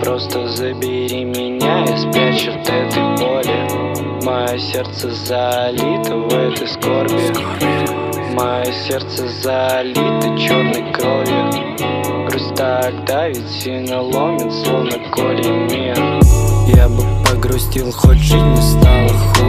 Просто забери меня и спрячь от этой боли. Мое сердце залито в этой скорби. Мое сердце залито черной кровью. Грусть так давит, сильно ломит, словно колями. Я бы погрустил, хоть жизнь не стала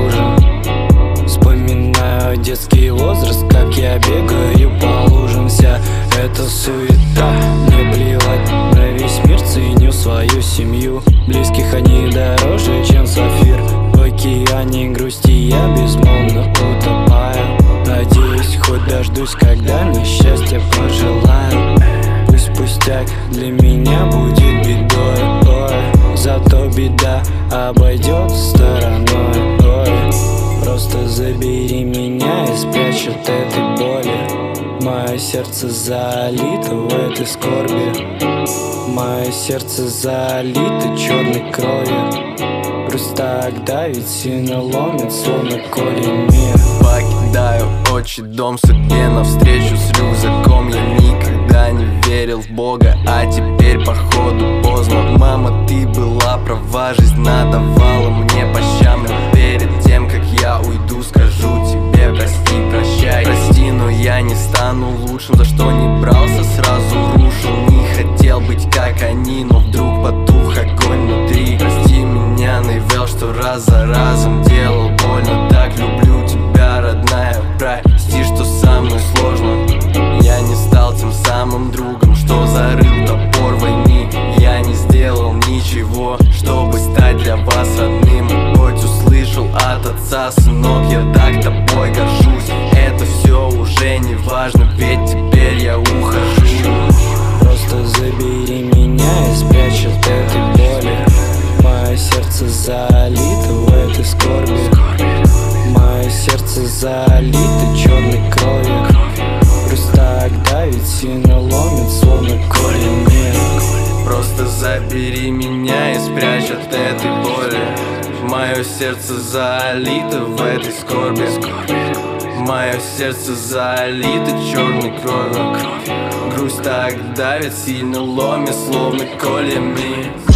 хуже. Вспоминаю детский возраст, как я бегаю по лужам. Вся эта суета, мне плевать на весь мир, ценю свою семью. Близких они дороже, чем сафир. В океане грусти я безмолвно утопаю. Надеюсь, хоть дождусь, когда мне счастье пожелаю. Пусть пустяк для меня будет бедой, ой. Зато беда обойдет стороной, ой. Просто забери меня и спрячь от этой боли. Мое сердце залито в этой скорби. Мое сердце залито черной кровью. Грусть так давит, сильно ломит, словно колями. Покидаю отчий дом судьбе навстречу с рюкзаком. Я никогда не верил в Бога, а теперь походу поздно. Мама, ты была права, жизнь надавала мне по щам. Но перед тем, как я уйду, скажу тебе прости, прощай. Прости, но я не стану лучшим, за что не брался, сразу рушил. Не хотел быть как они, но вдруг потух огонь внутри. Прости меня, наивел, что раз за разом делал больно. Так люблю тебя, родная, прости, что со мной сложно. Я не стал тем самым другом, что зарыл топор войны. Я не сделал ничего, чтобы стать для вас родным. Хоть услышал от отца: сынок, я так тобой горжусь. Это все уже не важно, ведь теперь я ухожу. Просто забери меня и спрячь от этой боли. Мое сердце залито в этой скорби. Мое сердце залито черной кровью. Грусть так давит, сильно ломит, словно колями. Просто забери меня и спрячь от этой боли. Мое сердце залито в этой скорби. Мое сердце залито черной кровью. Грусть так давит, сильно ломит, словно колями.